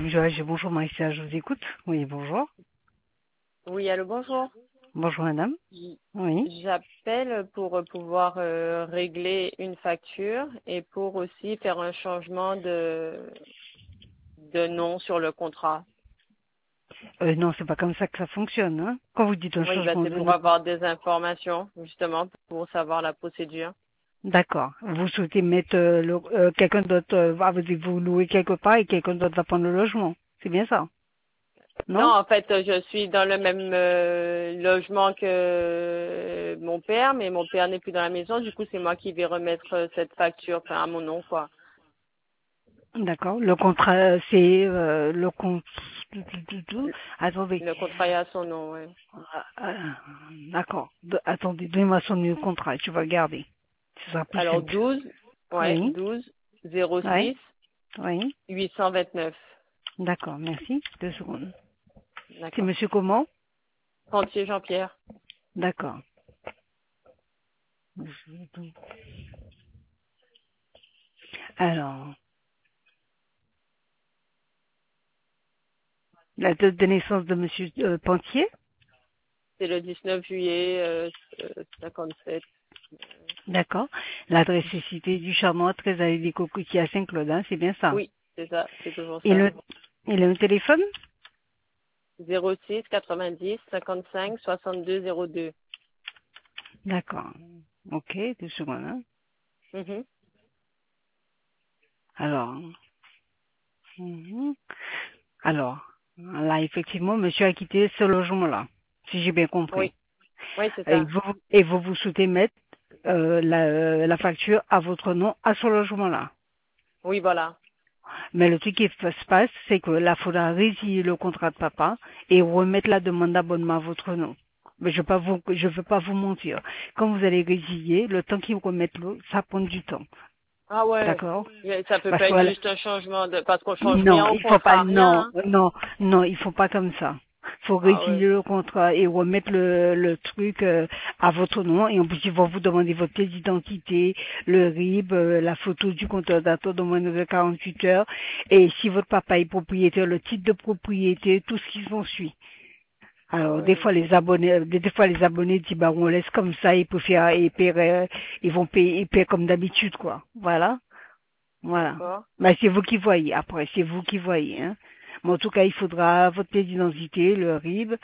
Bonjour Maïssa, je vous écoute. Oui, bonjour. Oui, allô, bonjour. Bonjour madame. J- Oui. J'appelle pour pouvoir régler une facture et pour aussi faire un changement de nom sur le contrat. Non, c'est pas comme ça que ça fonctionne. Hein. Quand vous dites un Oui, bah, changement c'est de pour nom, avoir des informations, justement, pour savoir la procédure. d'accord. Vous souhaitez mettre quelqu'un d'autre, vous louer quelque part et quelqu'un d'autre va prendre le logement. C'est bien ça, Non, non? en fait, je suis dans le même logement que mon père, mais mon père n'est plus dans la maison. Du coup, c'est moi qui vais remettre cette facture, enfin, à mon nom, quoi. D'accord. Le contrat, c'est le compte. Attendez. Le contrat est à son nom, oui. D'accord. Attendez, donnez-moi son numéro de contrat. Je vais regarder. Ce sera plus Alors, simple. 12, ouais, Oui. 12 Oui. 06 Oui. 829. D'accord. Merci. 2 secondes. C'est D'accord. monsieur comment? Rentier Jean-Pierre. D'accord. Alors, la date de naissance de monsieur Pentier. C'est le 19 juillet 57. D'accord. L'adresse est citée du Charnois, 13 allée des Cocotiers à Saint-Claude, hein, c'est bien ça. Oui, c'est ça, c'est toujours Et ça. le, et le téléphone? 06 90 55 62 02. D'accord. Ok, 2 secondes. Hein. Mhm. Alors, mhm. Alors, là, effectivement, monsieur a quitté ce logement-là, si j'ai bien compris. Oui, oui, c'est Et ça. vous souhaitez mettre la facture à votre nom à ce logement-là. Oui, voilà. Mais le truc qui se passe, c'est que là, il faudra résilier le contrat de papa et remettre la demande d'abonnement à votre nom. Mais je veux pas vous mentir. Quand vous allez résilier, le temps qu'ils remettent l'eau, ça prend du temps. Ah ouais. D'accord? Ça peut Parce pas que être voilà. juste un changement de, parce qu'on change rien Non, au il faut pas, contrat, rien, hein. non, il faut pas comme ça. Faut Ah ouais. résilier le contrat et remettre le truc à votre nom et en plus ils vont vous demander votre pièce d'identité, le RIB, la photo du compteur datant de moins de 48 heures et si votre papa est propriétaire, le titre de propriété, tout ce qui s'ensuit. Ah Alors ouais. des fois les abonnés disent bah on laisse comme ça, ils vont payer, ils paient comme d'habitude quoi. Voilà. Voilà. D'accord. Bah, c'est vous qui voyez. Après, c'est vous qui voyez. Hein. Mais en tout cas, il faudra votre pièce d'identité, le RIB,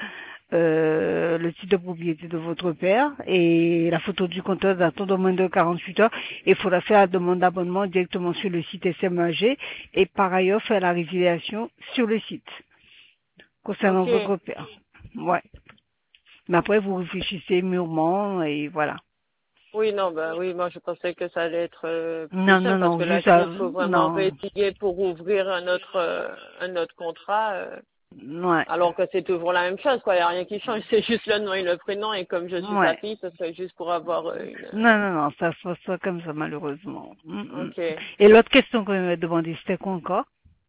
le titre de propriété de votre père et la photo du compteur datant de moins de 48 heures. Et il faudra faire la demande d'abonnement directement sur le site SMAG et par ailleurs faire la résiliation sur le site concernant Ok. votre père. Ouais. Mais après, vous réfléchissez mûrement et voilà. Oui, non, bah oui, moi je pensais que ça allait être plus Non, non, simple parce non, que là, juste, s'il faut vraiment non. résilier pour ouvrir un autre contrat, Ouais. alors que c'est toujours la même chose, quoi. Il n'y a rien qui change, c'est juste le nom et le prénom. Et comme je suis sa Ouais. fille, ce serait juste pour avoir une. Non, non, non, ça se passe pas comme ça, malheureusement. Mm. Ok. Et l'autre question qu'on m'a demandé, c'était quoi encore?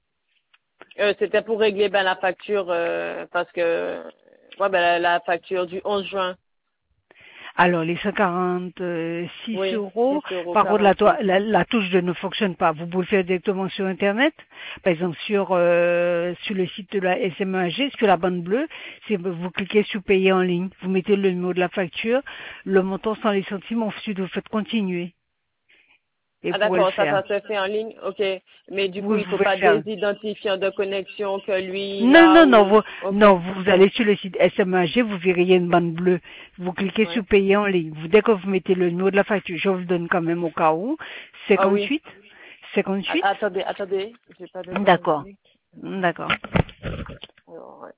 C'était pour régler ben, la facture parce que ouais, ben, la facture du 11 juin. Alors, les 146 Oui, euros, 6,48 € par contre, 48. la touche de ne fonctionne pas. Vous pouvez le faire directement sur Internet. Par exemple, sur le site de la SMAG, sur la bande bleue, vous cliquez sur payer en ligne. Vous mettez le numéro de la facture, le montant sans les centimes, ensuite vous faites continuer. Et Ah vous pourrez le d'accord, faire. ça se fait en ligne, ok. Mais du coup, Vous il faut pouvez le pas faire. des identifiants de connexion que lui il Non, a non, non, ou. Ok, non, vous allez sur le site SMAG, vous verrez, il y a une bande bleue. Vous cliquez ouais. sur payer en ligne. Dès que vous mettez le numéro de la facture, je vous le donne quand même au cas où, Ah oui. 58, 58, Attendez, j'ai pas de quoi d'accord, noter. d'accord, Alors, ouais.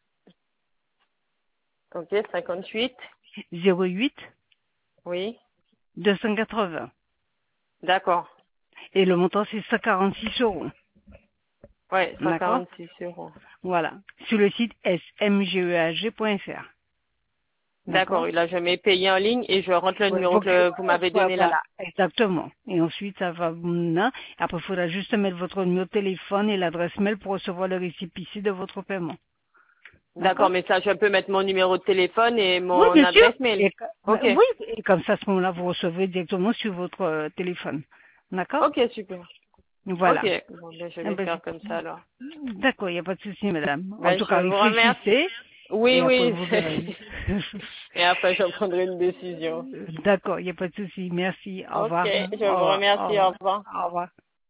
Ok, 58. 08, Oui, 280. d'accord. Et le montant, c'est 146 euros. Ouais, D'accord? 146 €. Voilà. Sur le site smgeag.fr. D'accord? D'accord, et là je mets payer en ligne et je rentre le Ouais, numéro que vous m'avez donné là. voilà, exactement. Et ensuite, ça va là. Après, il faudra juste mettre votre numéro de téléphone et l'adresse mail pour recevoir le récépissé de votre paiement. D'accord, D'accord? mais ça je peux mettre mon numéro de téléphone et Oui, mon bien sûr. adresse mail. Ok. Oui, et comme ça, à ce moment-là, vous recevez directement sur votre téléphone. D'accord? Ok, super. Voilà. Ok, bon, ben, je vais faire comme ça alors. D'accord, il n'y a pas de souci, madame. En Ben, tout je cas, vous remercie. réfléchissez. Oui, Et après, oui. vous verrez. Et après, je prendrai une décision. D'accord, il n'y a pas de souci. Merci. Au Ok, revoir. je Au vous revoir. Au remercie. Au revoir. revoir. Au revoir.